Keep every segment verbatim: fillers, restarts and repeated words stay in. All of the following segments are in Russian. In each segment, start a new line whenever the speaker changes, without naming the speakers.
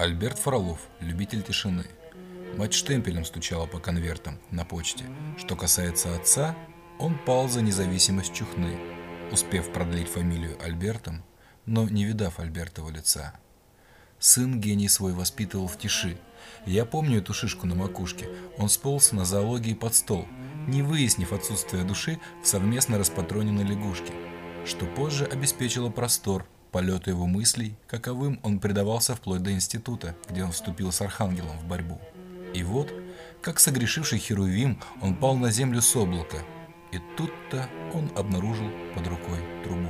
Альберт Фролов, любитель тишины. Мать штемпелем стучала по конвертам на почте. Что касается отца, он пал за независимость Чухны, успев продлить фамилию Альбертом, но не видав Альбертова лица. Сын гений свой воспитывал в тиши. Я помню эту шишку на макушке. Он сполз на зоологии под стол, не выяснив отсутствие души в совместно распатроненной лягушке, что позже обеспечило простор полету его мыслей, каковым он предавался вплоть до института, где он вступил с Архангелом в борьбу. И вот, как согрешивший Херувим, он пал на землю с облака, и тут-то он обнаружил под рукой трубу.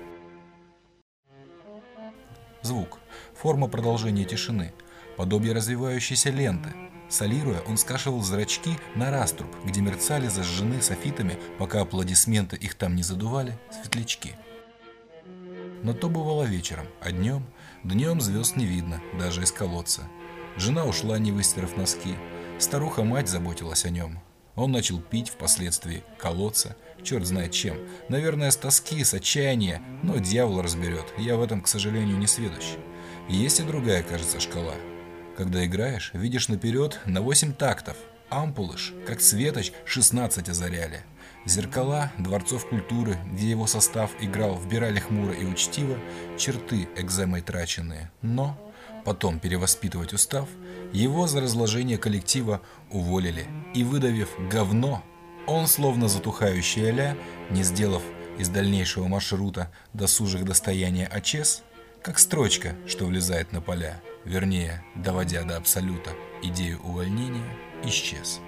Звук – форма продолжения тишины, подобие развивающейся ленты. Солируя, он скашивал зрачки на раструб, где мерцали зажжены софитами, пока аплодисменты их там не задували, светлячки. Но то бывало вечером, а днем, днем звезд не видно, даже из колодца. Жена ушла, не выстирав носки. Старуха-мать заботилась о нем. Он начал пить, впоследствии колоться, черт знает чем. Наверное, с тоски, с отчаяния, но дьявол разберет, я в этом, к сожалению, не сведущ. Есть и другая, кажется, шкала. Когда играешь, видишь наперед на восемь тактов. Ампулыш, как светоч, шестнадцать озаряли. Зеркала дворцов культуры, где его состав играл, вбирали хмуро и учтиво черты экземой траченные. Но потом, перевоспитывать устав, его за разложение коллектива уволили. И, выдавив говно, он, словно затухающая ля, не сделав из дальнейшего маршрута досужих достояния очес, как строчка, что влезает на поля, вернее, доводя до абсолюта идею увольнения, исчез.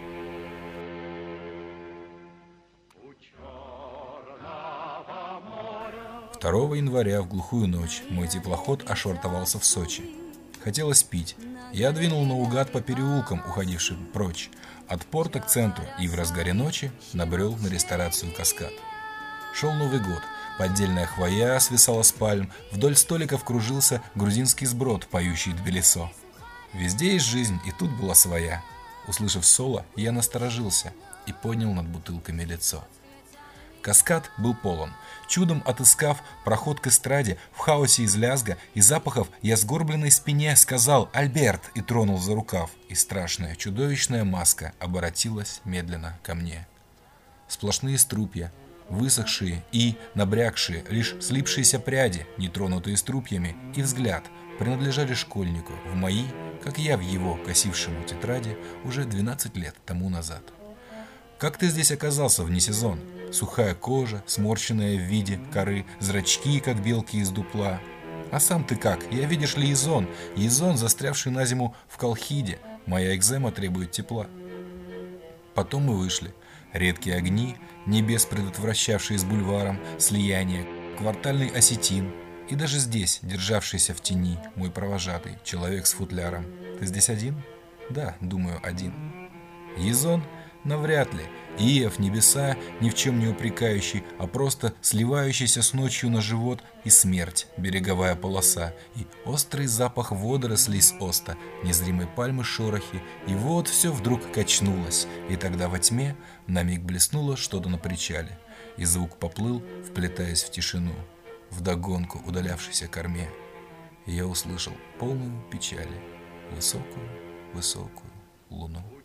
второго января в глухую ночь мой теплоход ошвартовался в Сочи. Хотелось пить. Я двинул наугад по переулкам, уходившим прочь, от порта к центру, и в разгаре ночи набрел на ресторацию «Каскад». Шел Новый год. Поддельная хвоя свисала с пальм, вдоль столиков кружился грузинский сброд, поющий Тбилисо. Везде есть жизнь, и тут была своя. Услышав соло, я насторожился и поднял над бутылками лицо. Каскад был полон. Чудом отыскав проход к эстраде, в хаосе из лязга и запахов, я сгорбленной спине сказал «Альберт» и тронул за рукав, и страшная чудовищная маска оборотилась медленно ко мне. Сплошные струпья, высохшие и набрякшие, лишь слипшиеся пряди, нетронутые струпьями, и взгляд принадлежали школьнику в мои, как я в его, косившему тетради, уже двенадцать лет тому назад. «Как ты здесь оказался вне сезон? Сухая кожа, сморщенная в виде коры, зрачки, как белки из дупла. А сам ты как? Я, видишь ли, езон, езон, застрявший на зиму в Колхиде. Моя экзема требует тепла». Потом мы вышли. Редкие огни, небес, предотвращавшие с бульваром слияние, квартальный осетин. И даже здесь, державшийся в тени, мой провожатый, человек с футляром. Ты здесь один? Да, думаю, один. Езон? Навряд ли. Иев, небеса, ни в чем не упрекающий, а просто сливающийся с ночью на живот, и смерть, береговая полоса, и острый запах водорослей с оста, незримой пальмы шорохи, и вот все вдруг качнулось, и тогда во тьме на миг блеснуло что-то на причале, и звук поплыл, вплетаясь в тишину, вдогонку удалявшейся корме, и я услышал полную печали, высокую, высокую луну.